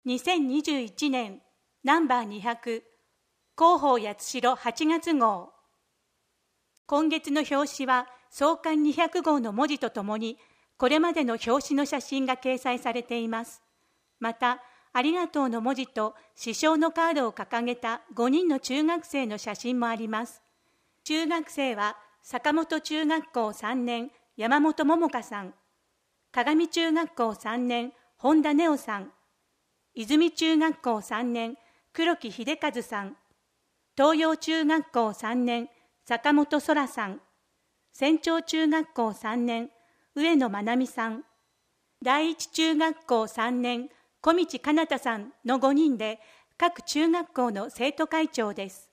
2021年ナンバー200広報八代8月号。今月の表紙は創刊200号の文字とともにこれまでの表紙の写真が掲載されています。また、ありがとうの文字と師匠のカードを掲げた5人の中学生の写真もあります。中学生は坂本中学校3年山本桃香さん、鏡中学校3年本田ネオさん、泉中学校3年黒木秀和さん、東洋中学校3年坂本空さん、仙長中学校3年上野真奈美さん、第一中学校3年小道かなたさんの5人で各中学校の生徒会長です。